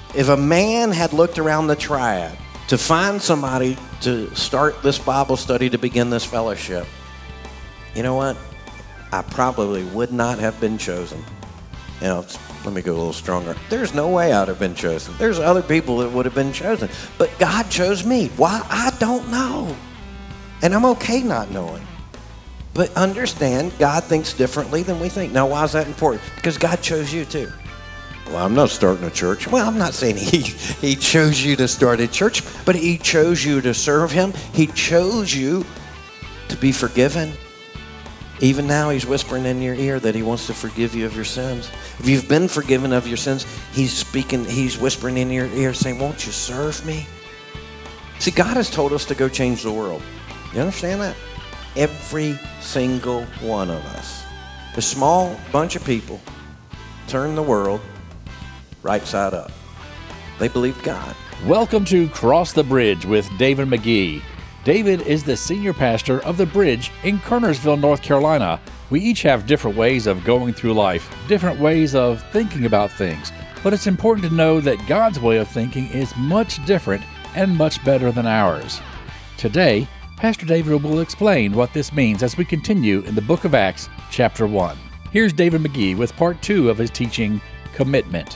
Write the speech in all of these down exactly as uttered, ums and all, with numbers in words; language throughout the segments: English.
If a man had looked around the triad to find somebody to start this Bible study, to begin this fellowship, you know what? I probably would not have been chosen. You know, let me go a little stronger. There's no way I'd have been chosen. There's other people that would have been chosen. But God chose me. Why? I don't know. And I'm okay not knowing. But understand, God thinks differently than we think. Now, why is that important? Because God chose you too. Well, I'm not starting a church. Well, I'm not saying he, he chose you to start a church, but he chose you to serve him. He chose you to be forgiven. Even now, he's whispering in your ear that he wants to forgive you of your sins. If you've been forgiven of your sins, he's speaking, he's whispering in your ear saying, won't you serve me? See, God has told us to go change the world. You understand that? Every single one of us. A small bunch of people turn the world right side up. They believed God. Welcome to Cross the Bridge with David McGee. David is the senior pastor of The Bridge in Kernersville, North Carolina. We each have different ways of going through life, different ways of thinking about things, but it's important to know that God's way of thinking is much different and much better than ours. Today, Pastor David will explain what this means as we continue in the book of Acts, chapter one. Here's David McGee with part two of his teaching, Commitment.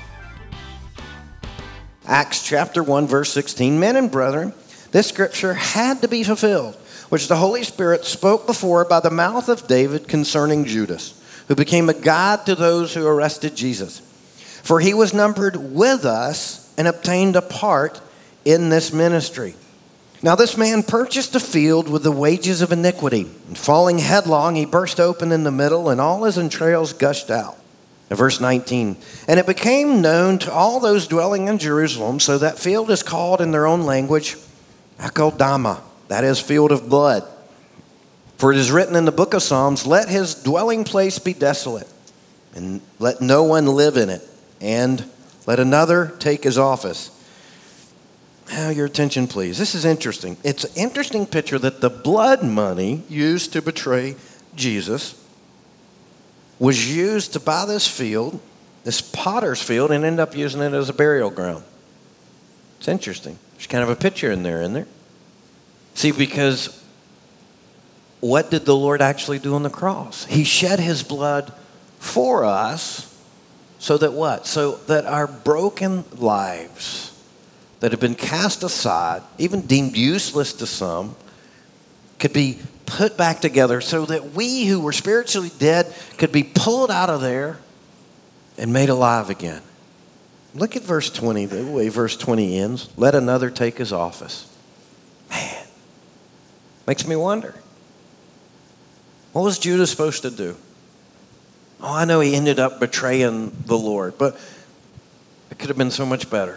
Acts chapter one, verse sixteen. Men and brethren, this scripture had to be fulfilled, which the Holy Spirit spoke before by the mouth of David concerning Judas, who became a guide to those who arrested Jesus. For he was numbered with us and obtained a part in this ministry. Now this man purchased a field with the wages of iniquity, and falling headlong, he burst open in the middle, and all his entrails gushed out. Now, verse nineteen, and it became known to all those dwelling in Jerusalem, so that field is called in their own language, Akeldama, that is, field of blood. For it is written in the book of Psalms, let his dwelling place be desolate, and let no one live in it, and let another take his office. Now, your attention, please. This is interesting. It's an interesting picture that the blood money used to betray Jesus was used to buy this field, this potter's field, and end up using it as a burial ground. It's interesting. There's kind of a picture in there, isn't there? See, because what did the Lord actually do on the cross? He shed his blood for us so that what? So that our broken lives that have been cast aside, even deemed useless to some, could be put back together so that we who were spiritually dead could be pulled out of there and made alive again. Look at verse twenty, the way verse twenty ends. Let another take his office. Man, makes me wonder. What was Judas supposed to do? Oh, I know he ended up betraying the Lord, but it could have been so much better.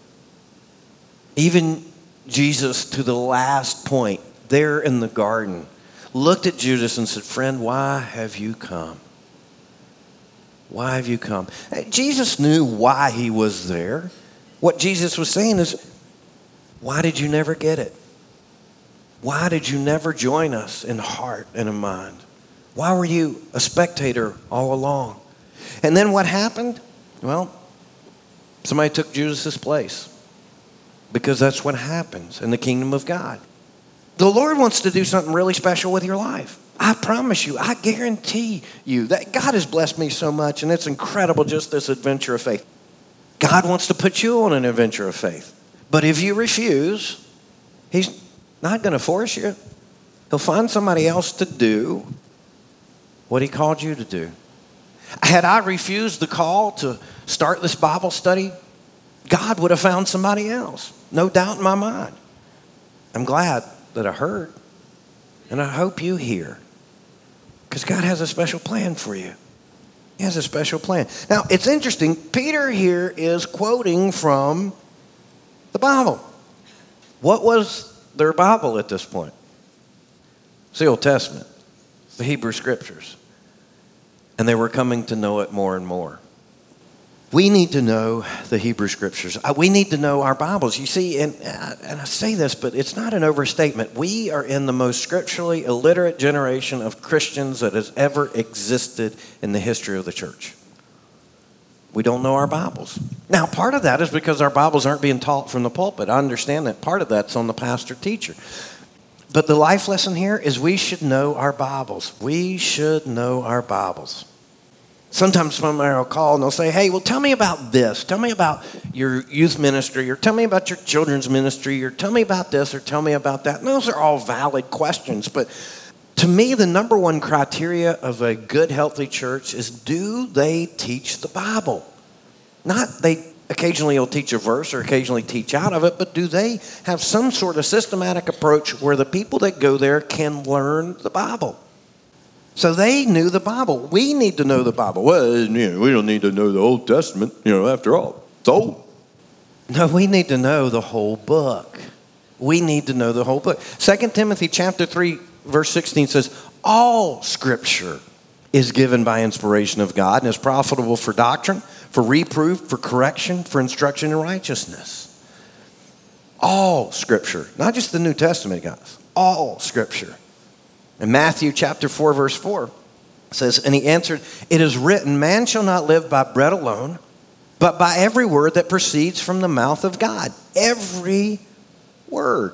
Even Jesus, to the last point, there in the garden, looked at Judas and said, friend, why have you come? Why have you come? Jesus knew why he was there. What Jesus was saying is, why did you never get it? Why did you never join us in heart and in mind? Why were you a spectator all along? And then what happened? Well, somebody took Judas's place. Because that's what happens in the kingdom of God. The Lord wants to do something really special with your life. I promise you, I guarantee you that God has blessed me so much, and it's incredible, just this adventure of faith. God wants to put you on an adventure of faith. But if you refuse, he's not going to force you. He'll find somebody else to do what he called you to do. Had I refused the call to start this Bible study, God would have found somebody else. No doubt in my mind. I'm glad that I heard. And I hope you hear. Because God has a special plan for you. He has a special plan. Now, it's interesting. Peter here is quoting from the Bible. What was their Bible at this point? It's the Old Testament. It's the Hebrew Scriptures. And they were coming to know it more and more. We need to know the Hebrew Scriptures. We need to know our Bibles. You see, and, and I say this, but it's not an overstatement. We are in the most scripturally illiterate generation of Christians that has ever existed in the history of the church. We don't know our Bibles. Now, part of that is because our Bibles aren't being taught from the pulpit. I understand that part of that's on the pastor teacher. But the life lesson here is we should know our Bibles. We should know our Bibles. Sometimes somebody will call and they'll say, hey, well, tell me about this. Tell me about your youth ministry, or tell me about your children's ministry, or tell me about this, or tell me about that. And those are all valid questions. But to me, the number one criteria of a good, healthy church is, do they teach the Bible? Not they occasionally will teach a verse or occasionally teach out of it, but do they have some sort of systematic approach where the people that go there can learn the Bible? So they knew the Bible. We need to know the Bible. Well, you know, we don't need to know the Old Testament, you know, after all. It's old. No, we need to know the whole book. We need to know the whole book. Second Timothy chapter three, verse sixteen says, all Scripture is given by inspiration of God and is profitable for doctrine, for reproof, for correction, for instruction in righteousness. All Scripture, not just the New Testament, guys. All Scripture. In Matthew chapter four, verse four, it says, and he answered, it is written, man shall not live by bread alone, but by every word that proceeds from the mouth of God. Every word.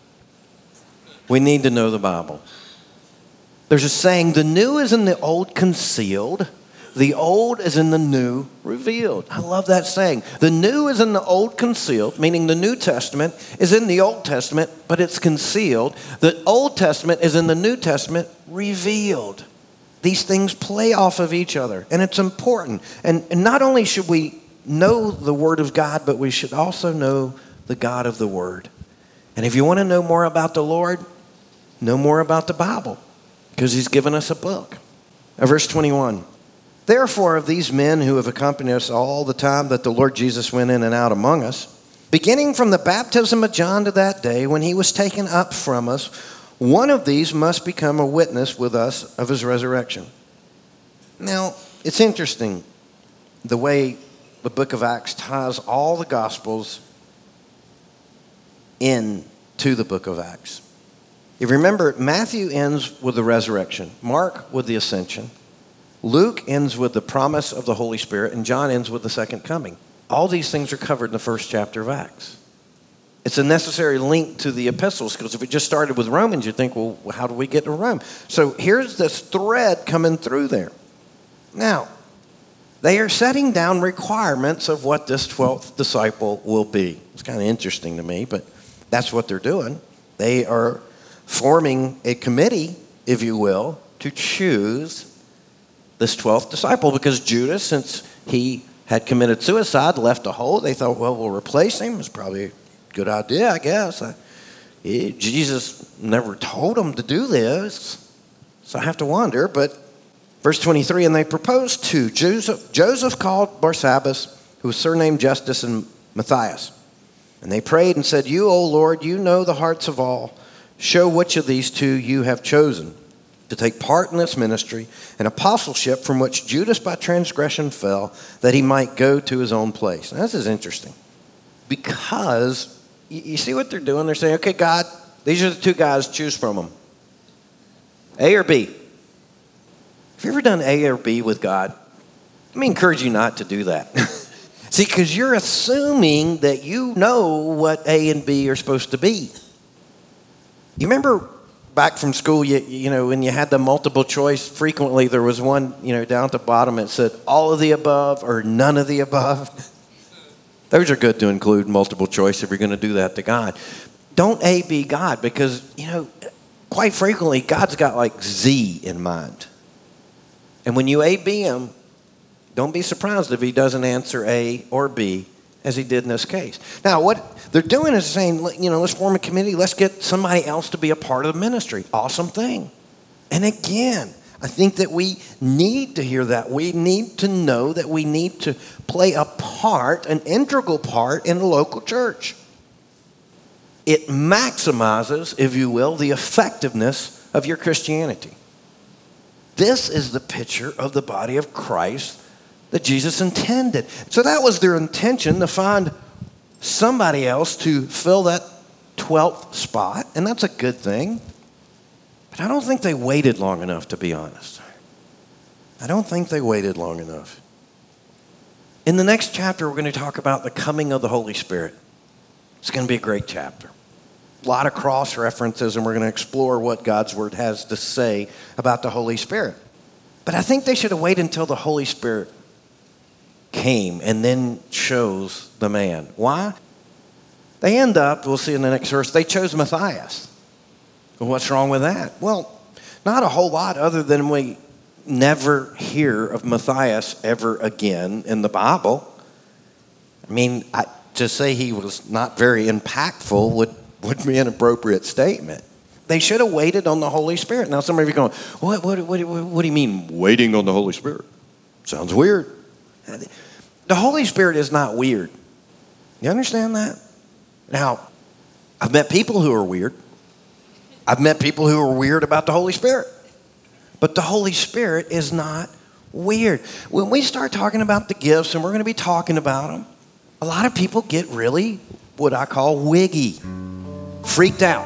We need to know the Bible. There's a saying, the new is in the old concealed, the old is in the new revealed. I love that saying. The new is in the old concealed, meaning the New Testament is in the Old Testament, but it's concealed. The Old Testament is in the New Testament, revealed. These things play off of each other, and it's important. And, and not only should we know the Word of God, but we should also know the God of the Word. And if you want to know more about the Lord, know more about the Bible, because He's given us a book. Now, verse twenty-one. Therefore, of these men who have accompanied us all the time that the Lord Jesus went in and out among us, beginning from the baptism of John to that day when he was taken up from us, one of these must become a witness with us of his resurrection. Now, it's interesting the way the book of Acts ties all the Gospels into the book of Acts. If you remember, Matthew ends with the resurrection, Mark with the ascension, Luke ends with the promise of the Holy Spirit, and John ends with the second coming. All these things are covered in the first chapter of Acts. It's a necessary link to the epistles, because if it just started with Romans, you'd think, well, how do we get to Rome? So here's this thread coming through there. Now, they are setting down requirements of what this twelfth disciple will be. It's kind of interesting to me, but that's what they're doing. They are forming a committee, if you will, to choose this twelfth disciple, because Judas, since he had committed suicide, left a hole. They thought, well, we'll replace him. It's probably a good idea, I guess. I, it, Jesus never told him to do this, so I have to wonder. But verse twenty-three, and they proposed two, Joseph, Joseph called Barsabbas, who was surnamed Justus, and Matthias. And they prayed and said, you, O Lord, you know the hearts of all. Show which of these two you have chosen to take part in this ministry and apostleship from which Judas by transgression fell, that he might go to his own place. Now, this is interesting, because you, you see what they're doing? They're saying, okay, God, these are the two guys, choose from them. A or B. Have you ever done A or B with God? Let me encourage you not to do that. See, because you're assuming that you know what A and B are supposed to be. You remember back from school, you, you know, when you had the multiple choice, frequently there was one, you know, down at the bottom that said all of the above or none of the above. Those are good to include multiple choice if you're going to do that to God. Don't A, B God, because, you know, quite frequently God's got like Z in mind. And when you A, B him, don't be surprised if he doesn't answer A or B as he did in this case. Now, what they're doing is saying, you know, let's form a committee. Let's get somebody else to be a part of the ministry. Awesome thing. And again, I think that we need to hear that. We need to know that we need to play a part, an integral part in the local church. It maximizes, if you will, the effectiveness of your Christianity. This is the picture of the body of Christ that Jesus intended. So that was their intention, to find somebody else to fill that twelfth spot, and that's a good thing. But I don't think they waited long enough, to be honest. I don't think they waited long enough. In the next chapter, we're going to talk about the coming of the Holy Spirit. It's going to be a great chapter. A lot of cross references, and we're going to explore what God's Word has to say about the Holy Spirit. But I think they should have waited until the Holy Spirit came and then chose the man. Why? They end up, we'll see in the next verse, they chose Matthias. Well, what's wrong with that? Well, not a whole lot other than we never hear of Matthias ever again in the Bible. I mean, I, to say he was not very impactful would, would be an appropriate statement. They should have waited on the Holy Spirit. Now, some of you are going, what, what, what, what do you mean waiting on the Holy Spirit? Sounds weird. The Holy Spirit is not weird. You understand that? Now, I've met people who are weird. I've met people who are weird about the Holy Spirit. But the Holy Spirit is not weird. When we start talking about the gifts, and we're going to be talking about them, a lot of people get really what I call wiggy, freaked out.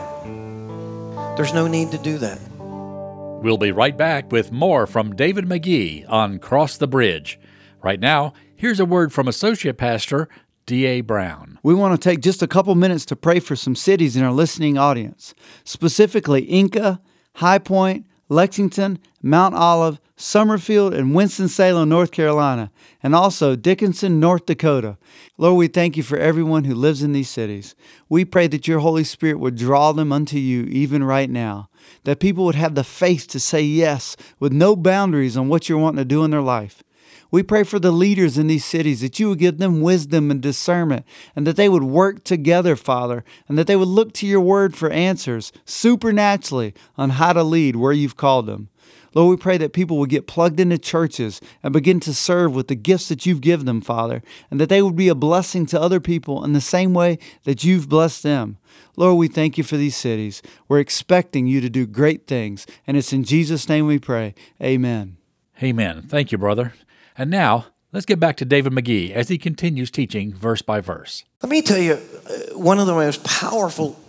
There's no need to do that. We'll be right back with more from David McGee on Cross the Bridge. Right now, here's a word from Associate Pastor D A Brown. We want to take just a couple minutes to pray for some cities in our listening audience, specifically Inca, High Point, Lexington, Mount Olive, Summerfield, and Winston-Salem, North Carolina, and also Dickinson, North Dakota. Lord, we thank you for everyone who lives in these cities. We pray that your Holy Spirit would draw them unto you even right now, that people would have the faith to say yes with no boundaries on what you're wanting to do in their life. We pray for the leaders in these cities, that you would give them wisdom and discernment, and that they would work together, Father, and that they would look to your word for answers supernaturally on how to lead where you've called them. Lord, we pray that people would get plugged into churches and begin to serve with the gifts that you've given them, Father, and that they would be a blessing to other people in the same way that you've blessed them. Lord, we thank you for these cities. We're expecting you to do great things, and it's in Jesus' name we pray. Amen. Amen. Thank you, brother. And now, let's get back to David McGee as he continues teaching verse by verse. Let me tell you, one of the most powerful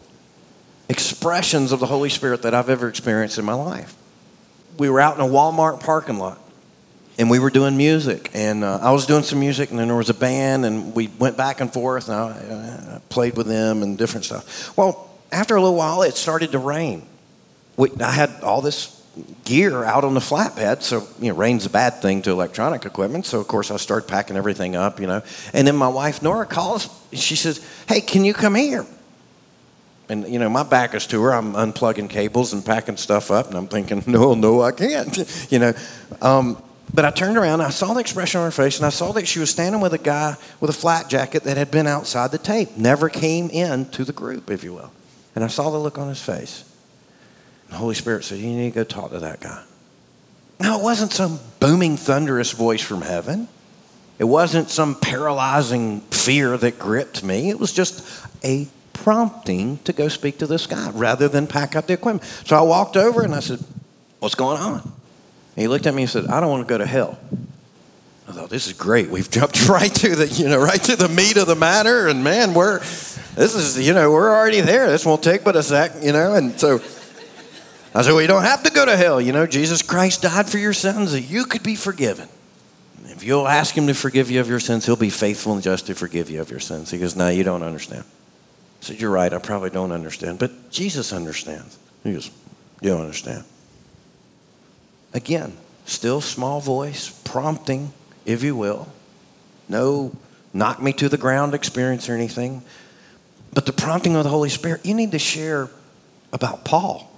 expressions of the Holy Spirit that I've ever experienced in my life. We were out in a Walmart parking lot, and we were doing music. And uh, I was doing some music, and then there was a band, and we went back and forth, and I, uh, played with them and different stuff. Well, after a little while, it started to rain. We, I had all this gear out on the flatbed, so, you know, rain's a bad thing to electronic equipment, so, of course, I started packing everything up, you know. And then my wife, Nora, calls. She says, hey, can you come here? And, you know, my back is to her. I'm unplugging cables and packing stuff up, and I'm thinking, no, no, I can't, you know. Um, but I turned around, and I saw the expression on her face, and I saw that she was standing with a guy with a flat jacket that had been outside the tape, never came into the group, if you will. And I saw the look on his face. The Holy Spirit said, you need to go talk to that guy. Now, it wasn't some booming, thunderous voice from heaven. It wasn't some paralyzing fear that gripped me. It was just a prompting to go speak to this guy rather than pack up the equipment. So I walked over and I said, what's going on? And he looked at me and said, I don't want to go to hell. I thought, this is great. We've jumped right to the, you know, right to the meat of the matter. And man, we're, this is, you know, we're already there. This won't take but a sec, you know. And so I said, well, you don't have to go to hell. You know, Jesus Christ died for your sins that you could be forgiven. If you'll ask him to forgive you of your sins, he'll be faithful and just to forgive you of your sins. He goes, no, you don't understand. I said, you're right, I probably don't understand. But Jesus understands. He goes, you don't understand. Again, still small voice, prompting, if you will. No knock me to the ground experience or anything. But the prompting of the Holy Spirit, you need to share about Paul.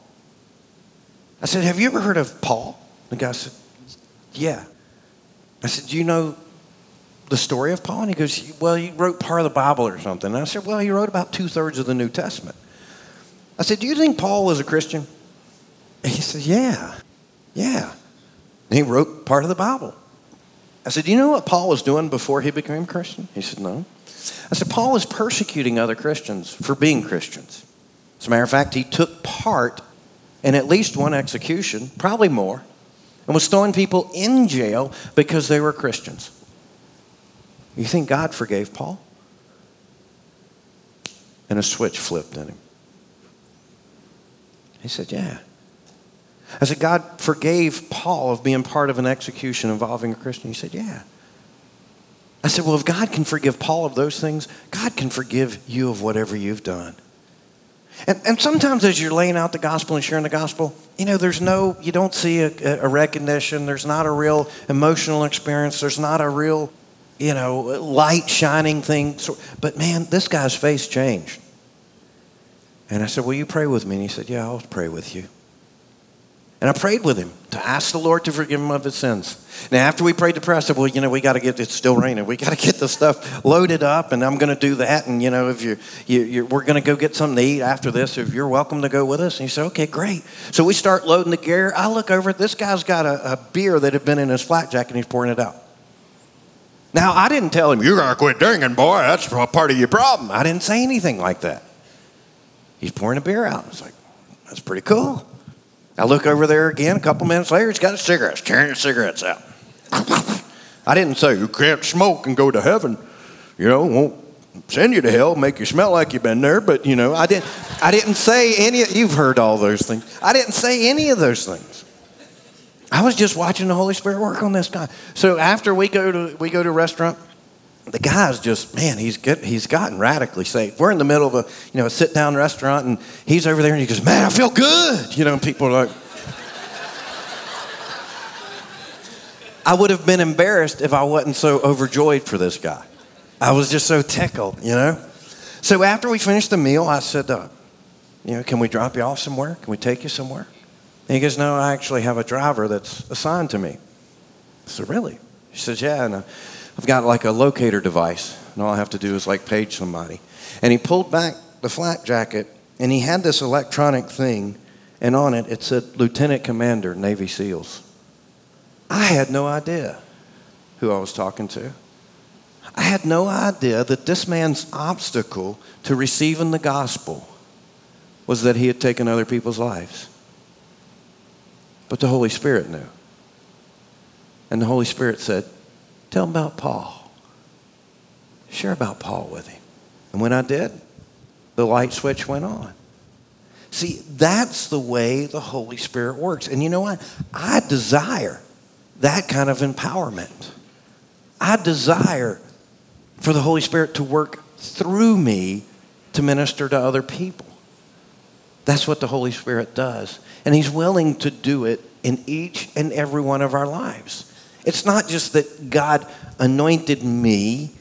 I said, have you ever heard of Paul? The guy said, yeah. I said, do you know the story of Paul? And he goes, well, he wrote part of the Bible or something. And I said, well, he wrote about two-thirds of the New Testament. I said, do you think Paul was a Christian? And he said, yeah, yeah. And he wrote part of the Bible. I said, do you know what Paul was doing before he became a Christian? He said, no. I said, Paul was persecuting other Christians for being Christians. As a matter of fact, he took part in at least one execution, probably more, and was throwing people in jail because they were Christians. You think God forgave Paul? And a switch flipped in him. He said, yeah. I said, God forgave Paul of being part of an execution involving a Christian. He said, yeah. I said, well, if God can forgive Paul of those things, God can forgive you of whatever you've done. And, and sometimes as you're laying out the gospel and sharing the gospel, you know, there's no, you don't see a, a recognition. There's not a real emotional experience. There's not a real, you know, light shining thing. So, but man, this guy's face changed. And I said, will you pray with me? And he said, yeah, I'll pray with you. And I prayed with him to ask the Lord to forgive him of his sins. Now, after we prayed the prayer, I said, well, you know, we got to get, it's still raining. We got to get the stuff loaded up, and I'm going to do that. And, you know, if you're, you, you're we're going to go get something to eat after this. If you're welcome to go with us. And he said, okay, great. So we start loading the gear. I look over, this guy's got a, a beer that had been in his flak jacket, and he's pouring it out. Now, I didn't tell him, you got to quit drinking, boy. That's part of your problem. I didn't say anything like that. He's pouring a beer out. I was like, that's pretty cool. I look over there again a couple minutes later. He's got his cigarettes, carrying his cigarettes out. I didn't say, you can't smoke and go to heaven. You know, won't send you to hell, make you smell like you've been there. But, you know, I didn't, I didn't say any, you've heard all those things. I didn't say any of those things. I was just watching the Holy Spirit work on this guy. So after we go to, we go to a restaurant, the guy's just, man, he's get, he's gotten radically saved. We're in the middle of a, you know, a sit-down restaurant, and he's over there, and he goes, man, I feel good. You know, and people are like, I would have been embarrassed if I wasn't so overjoyed for this guy. I was just so tickled, you know. So after we finished the meal, I said, uh, you know, can we drop you off somewhere? Can we take you somewhere? And he goes, no, I actually have a driver that's assigned to me. I said, really? He says, yeah, and uh, I've got like a locator device, and all I have to do is like page somebody. And he pulled back the flak jacket, and he had this electronic thing, and on it, it said Lieutenant Commander, Navy SEALs. I had no idea who I was talking to. I had no idea that this man's obstacle to receiving the gospel was that he had taken other people's lives. But the Holy Spirit knew. And the Holy Spirit said, tell him about Paul. Share about Paul with him. And when I did, the light switch went on. See, that's the way the Holy Spirit works. And you know what? I desire that kind of empowerment. I desire for the Holy Spirit to work through me to minister to other people. That's what the Holy Spirit does. And he's willing to do it in each and every one of our lives. It's not just that God anointed me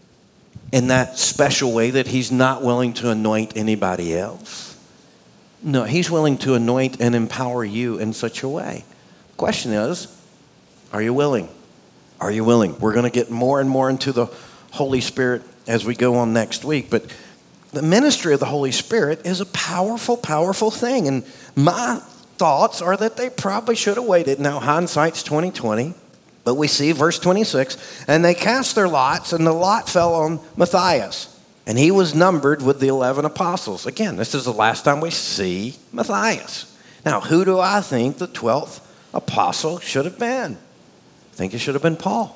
in that special way that he's not willing to anoint anybody else. No, he's willing to anoint and empower you in such a way. The question is, are you willing? Are you willing? We're going to get more and more into the Holy Spirit as we go on next week. But the ministry of the Holy Spirit is a powerful, powerful thing. And my thoughts are that they probably should have waited. Now, hindsight's twenty twenty. But we see verse twenty-six, and they cast their lots, and the lot fell on Matthias. And he was numbered with the eleven apostles. Again, this is the last time we see Matthias. Now, who do I think the twelfth apostle should have been? I think it should have been Paul.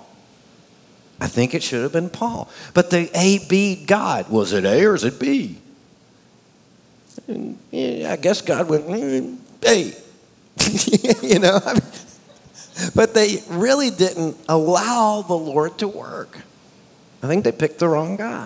I think it should have been Paul. But the A B God. Was it A or is it B? Yeah, I guess God went, mm, A. You know, I mean, but they really didn't allow the Lord to work. I think they picked the wrong guy.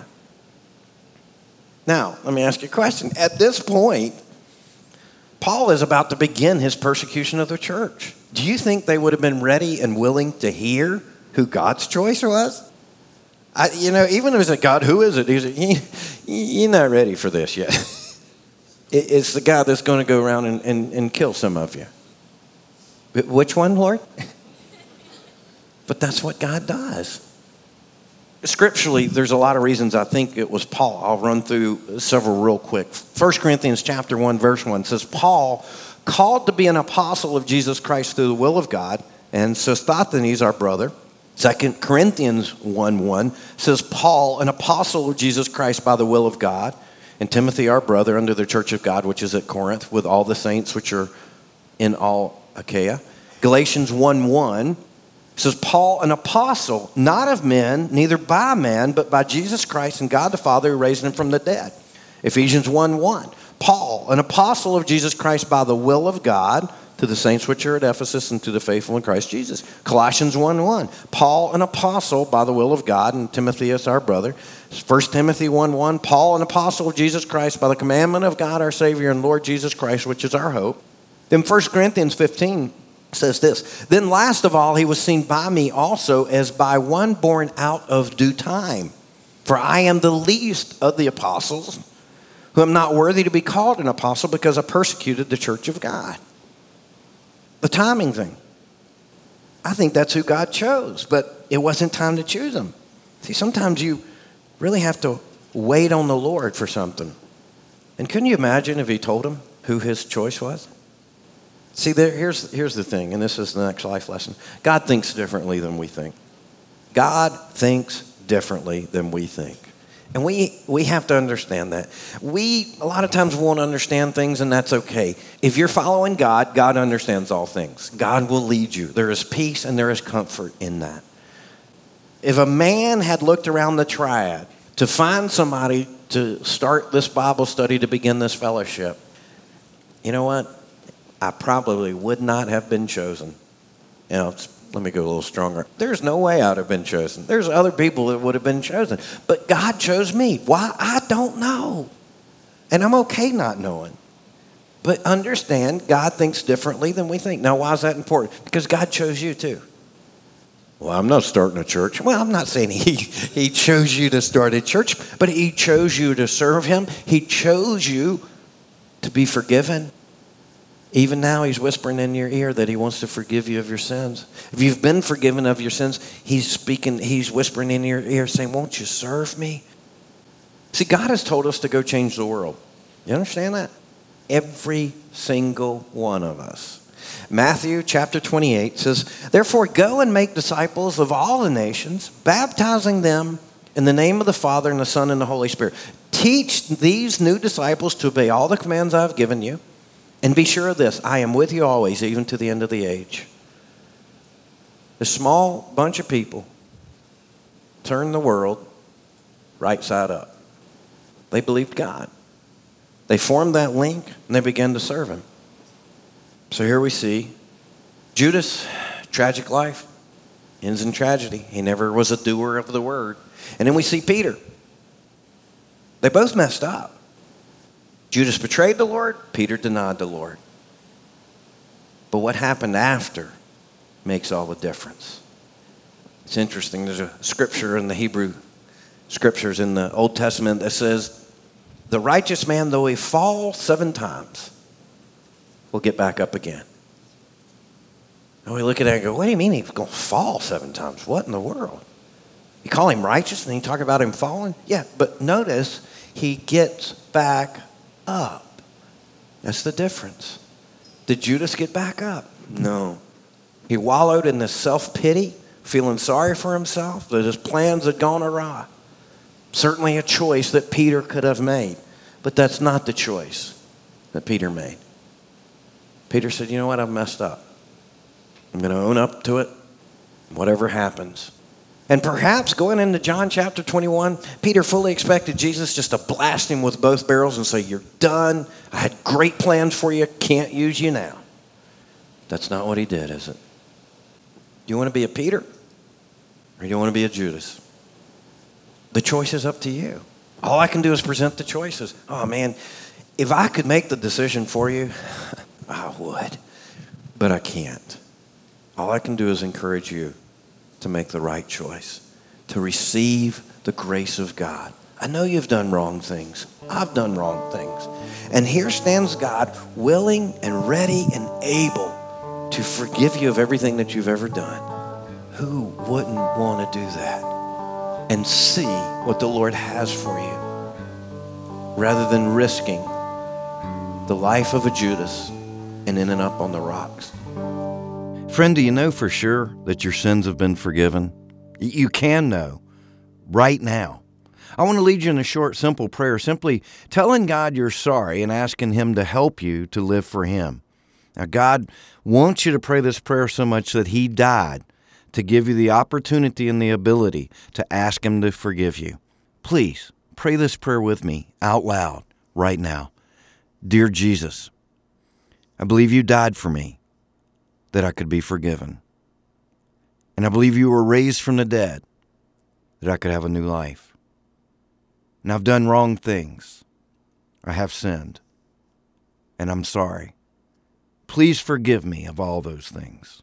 Now, let me ask you a question. At this point, Paul is about to begin his persecution of the church. Do you think they would have been ready and willing to hear who God's choice was? I, you know, even if it was a God, who is it? He's like, you're not ready for this yet. It's the guy that's going to go around and, and, and kill some of you. Which one, Lord? But that's what God does. Scripturally, there's a lot of reasons I think it was Paul. I'll run through several real quick. First Corinthians chapter one, verse one says, Paul, called to be an apostle of Jesus Christ through the will of God, and Sosthenes, our brother. Second Corinthians one one says, Paul, an apostle of Jesus Christ by the will of God, and Timothy, our brother, under the church of God, which is at Corinth, with all the saints which are in all Achaia. Galatians one one says, Paul, an apostle, not of men, neither by man, but by Jesus Christ and God the Father who raised him from the dead. Ephesians one one, Paul, an apostle of Jesus Christ by the will of God, to the saints which are at Ephesus and to the faithful in Christ Jesus. Colossians one one, Paul, an apostle by the will of God, and Timothy is our brother. First Timothy one one, Paul, an apostle of Jesus Christ by the commandment of God our Savior and Lord Jesus Christ, which is our hope. Then First Corinthians fifteen says this, then last of all, he was seen by me also as by one born out of due time. For I am the least of the apostles, who am not worthy to be called an apostle because I persecuted the church of God. The timing thing. I think that's who God chose, but it wasn't time to choose him. See, sometimes you really have to wait on the Lord for something. And couldn't you imagine if he told him who his choice was? See, there, here's, here's the thing, and this is the next life lesson. God thinks differently than we think. God thinks differently than we think. And we we have to understand that. We, a lot of times, won't understand things, and that's okay. If you're following God, God understands all things. God will lead you. There is peace and there is comfort in that. If a man had looked around the triad to find somebody to start this Bible study, to begin this fellowship, you know what? I probably would not have been chosen. You know, it's Let me go a little stronger. There's no way I would have been chosen. There's other people that would have been chosen. But God chose me. Why? I don't know. And I'm okay not knowing. But understand, God thinks differently than we think. Now, why is that important? Because God chose you too. Well, I'm not starting a church. Well, I'm not saying he, he chose you to start a church, but he chose you to serve him. He chose you to be forgiven. Even now, he's whispering in your ear that he wants to forgive you of your sins. If you've been forgiven of your sins, he's speaking, he's whispering in your ear saying, won't you serve me? See, God has told us to go change the world. You understand that? Every single one of us. Matthew chapter twenty-eight says, therefore go and make disciples of all the nations, baptizing them in the name of the Father and the Son and the Holy Spirit. Teach these new disciples to obey all the commands I have given you. And be sure of this, I am with you always, even to the end of the age. A small bunch of people turned the world right side up. They believed God. They formed that link, and they began to serve him. So here we see Judas, tragic life, ends in tragedy. He never was a doer of the word. And then we see Peter. They both messed up. Judas betrayed the Lord. Peter denied the Lord. But what happened after makes all the difference. It's interesting. There's a scripture in the Hebrew scriptures in the Old Testament that says, the righteous man, though he fall seven times, will get back up again. And we look at that and go, what do you mean he's going to fall seven times? What in the world? You call him righteous and you talk about him falling? Yeah, but notice he gets back up. That's the difference. Did Judas get back up? No. He wallowed in this self-pity, feeling sorry for himself, that his plans had gone awry. Certainly a choice that Peter could have made, but that's not the choice that Peter made. Peter said, you know what, I've messed up. I'm going to own up to it, whatever happens. And perhaps going into John chapter twenty-one, Peter fully expected Jesus just to blast him with both barrels and say, you're done. I had great plans for you. Can't use you now. That's not what he did, is it? Do you want to be a Peter? Or do you want to be a Judas? The choice is up to you. All I can do is present the choices. Oh, man, if I could make the decision for you, I would. But I can't. All I can do is encourage you to make the right choice, to receive the grace of God. I know you've done wrong things. I've done wrong things. And here stands God, willing and ready and able to forgive you of everything that you've ever done. Who wouldn't want to do that and see what the Lord has for you, rather than risking the life of a Judas and ending up on the rocks? Friend, do you know for sure that your sins have been forgiven? You can know right now. I want to lead you in a short, simple prayer, simply telling God you're sorry and asking him to help you to live for him. Now, God wants you to pray this prayer so much that he died to give you the opportunity and the ability to ask him to forgive you. Please pray this prayer with me out loud right now. Dear Jesus, I believe you died for me that I could be forgiven. And I believe you were raised from the dead that I could have a new life. And I've done wrong things. I have sinned. And I'm sorry. Please forgive me of all those things.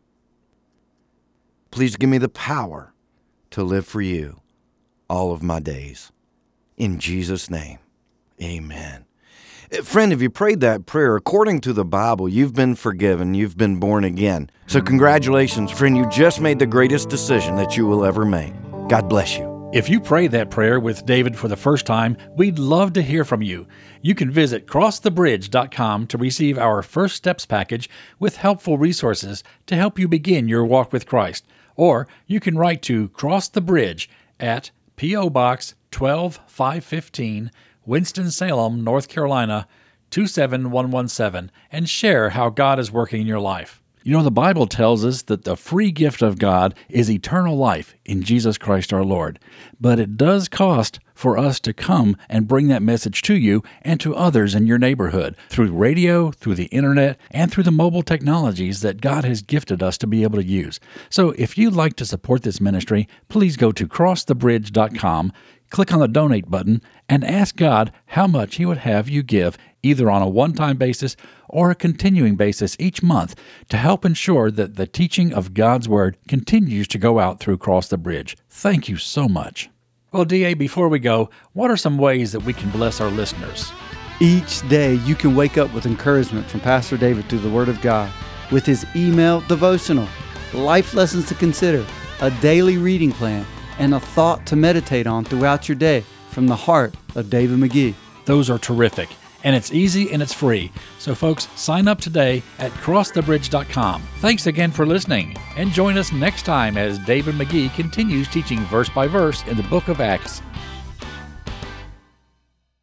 Please give me the power to live for you all of my days. In Jesus' name, amen. Friend, if you prayed that prayer, according to the Bible, you've been forgiven, you've been born again. So congratulations, friend, you just made the greatest decision that you will ever make. God bless you. If you prayed that prayer with David for the first time, we'd love to hear from you. You can visit cross the bridge dot com to receive our First Steps package with helpful resources to help you begin your walk with Christ. Or you can write to Cross the Bridge at P O. Box twelve five fifteen, Winston-Salem, North Carolina, two seven one one seven, and share how God is working in your life. You know, the Bible tells us that the free gift of God is eternal life in Jesus Christ our Lord. But it does cost for us to come and bring that message to you and to others in your neighborhood through radio, through the internet, and through the mobile technologies that God has gifted us to be able to use. So if you'd like to support this ministry, please go to cross the bridge dot com, click on the donate button, and ask God how much He would have you give, either on a one-time basis or a continuing basis each month, to help ensure that the teaching of God's Word continues to go out through Cross the Bridge. Thank you so much. Well, D A, before we go, what are some ways that we can bless our listeners? Each day you can wake up with encouragement from Pastor David through the Word of God with his email devotional, life lessons to consider, a daily reading plan, and a thought to meditate on throughout your day from the heart of David McGee. Those are terrific, and it's easy and it's free. So folks, sign up today at cross the bridge dot com. Thanks again for listening, and join us next time as David McGee continues teaching verse by verse in the book of Acts.